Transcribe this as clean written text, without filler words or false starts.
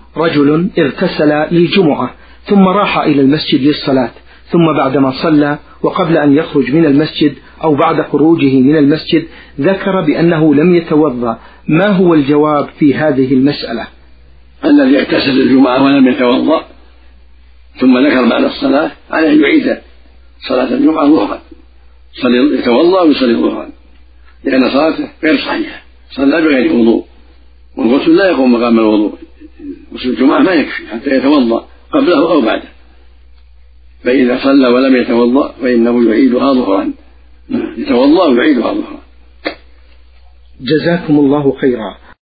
رجل اغتسل للجمعة ثم راح إلى المسجد للصلاة، ثم بعدما صلى وقبل أن يخرج من المسجد أو بعد خروجه من المسجد ذكر بأنه لم يتوضأ، ما هو الجواب في هذه المسألة؟ الذي اغتسل للجمعة ولم يتوضأ ثم ذكر بعد الصلاة عليه أن يعيد صلاة الجمعة ظهرا، يتوضأ ويصلي ظهرا، لأن صلاته غير صحيحة، صلى بغير وضوء، والغسل لا يقوم مقام الوضوء، غسل الجمعة ما يكفي حتى يتوضأ قبله أو بعده، فإذا صلى ولم يتوضأ فإنه يعيدها ظهرا، يتوضأ ويعيدها ظهرا. جزاكم الله خيرا.